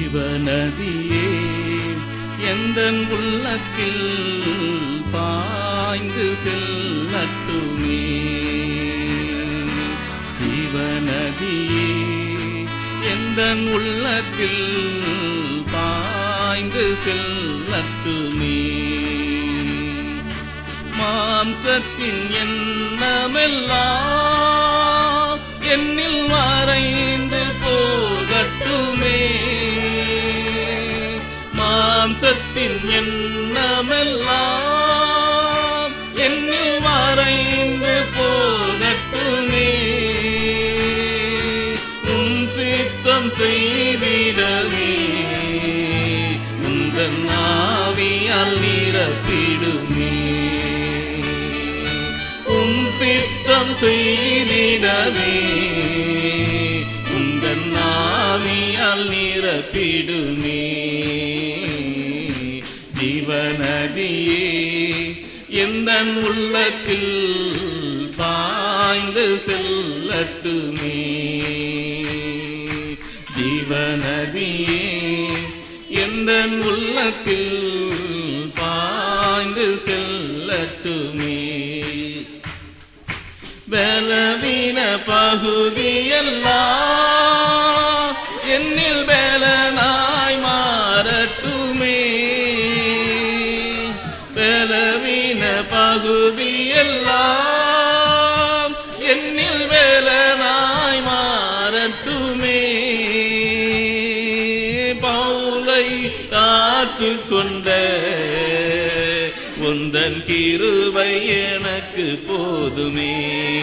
ஜீவநதியே எந்தன் உள்ளத்தில் பாய்ந்து செல்லட்டுமே. ஜீவநதியே எந்தன் உள்ளத்தில் பாய்ந்து செல்லட்டுமே. மாம்சத்தின் எண்ணமெல்லாம் என்னில் மறைந்து போகட்டுமே. மாம்சத்தின் எண்ணமெல்லாம் என்னில் மறைந்து போகட்டுமே. உன் சித்தம் செய்திடவே உந்தன் ஆவியால் நிரப்பிடுமே. உன் சித்தம் செய்திடவே உந்தன் ஆவியால் நிரப்பிடுமே. ஜீவநதியே எந்தன் உள்ளத்தில் பாய்ந்து செல்லட்டுமே. ஜீவநதியே எந்தன் உள்ளத்தில் பாய்ந்து செல்லட்டுமே. பலவீன பகுதியெல்லாம் என்னில் பலனாய் மாறட்டுமே. பலவீன பகுதியெல்லாம் என்னில் பலனாய் மாறட்டுமே. பவுலை காத்துக்கொண்ட உந்தன் கிருபை எனக்கு போதுமே.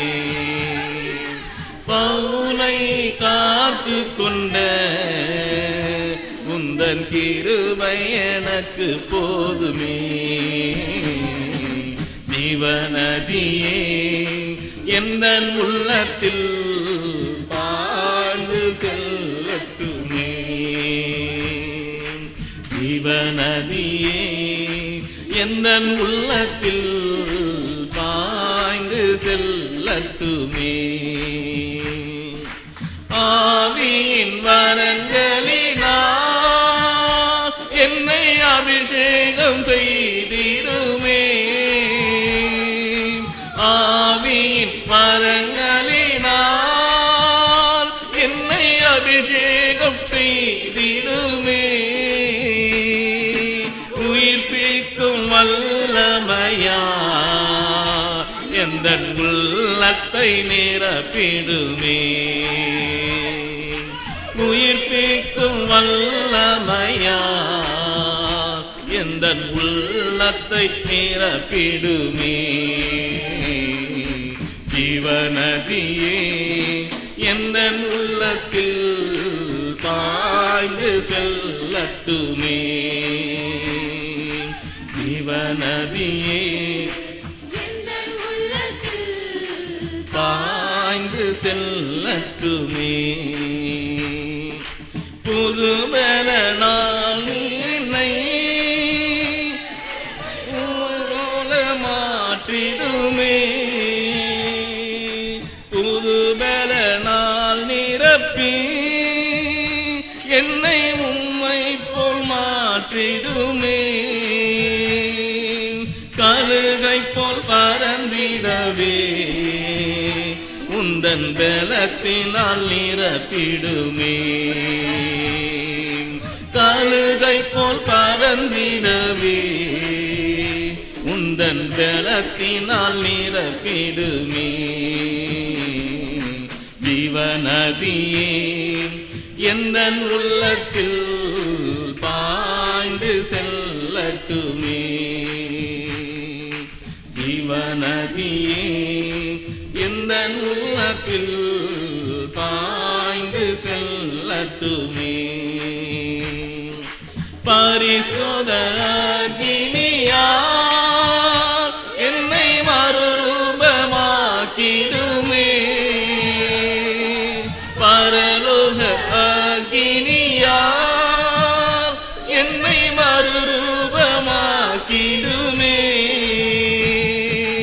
பவுலை காத்துக்கொண்ட உந்தன் கிருபை எனக்கு போதுமே. ஜீவநதியே எந்தன் உள்ளத்தில் பாய்ந்து செல்லட்டுமே. ஜீவநதியே எந்தன் உள்ளத்தில் பாய்ந்து செல்லட்டுமே. ஆவியின் வரங்களினால் என்னை அபிஷேகம் செய்திடுமே. ஆவியின் வரங்களினால் என்னை அபிஷேகம் செய்திடுமே. உயிர்ப்பிக்கும் வல்லமையா எந்தன் உள்ளத்தை நிரப்பிடுமே. உயிர்ப்பிக்கும் வல்லமையா எந்தன் உள்ளத்தை நிரப்பிடுமே. ஜீவநதியே எந்தன் உள்ளத்தில் பாய்ந்து செல்லட்டுமே. ஜீவநதியே பாய்ந்து செல்லட்டுமே. புதுபல நாளினை போல மாற்றிடுமே. புதுபல நாள் நிரப்பி என்னை உம்மை போல் மாற்றிடுமே. கழுகை போல் பறந்திடவே உந்தன் பலத்தினால் நிரப்பிடுமே. கழுகை போல் பறந்திடவே உந்தன் பலத்தினால் நிரப்பிடுமே. ஜீவநதியே எந்தன் உள்ளத்தில் பாய்ந்து செல்லட்டுமே. ஜீவநதியே எந்தன் உள்ளத்தில் பாய்ந்து செல்லட்டுமே. பரிசுத்த அக்கினியால் என்னை மறுரூபமாக்கிடுமே. பரலோக அக்கினியால் என்னை மறுரூபமாக்கிடுமே.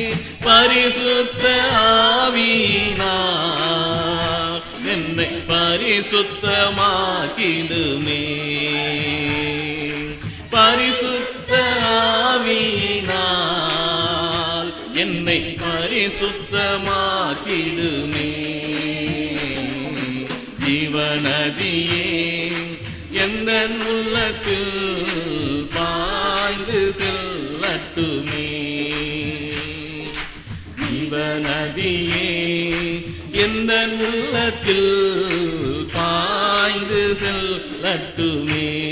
பரிசுத்த ஆவியினால் என்னை பரிசுத்தமாக்கிடுமே. பரிசுத்த ஆவியினால் என்னை பரிசுத்தமாக்கிடுமே. ஜீவநதியே எந்த உள்ளத்தில் பாய்ந்து செல்லட்டுமே. ஜீவநதியே எந்த உள்ளத்தில் பாய்ந்து செல்லட்டுமே.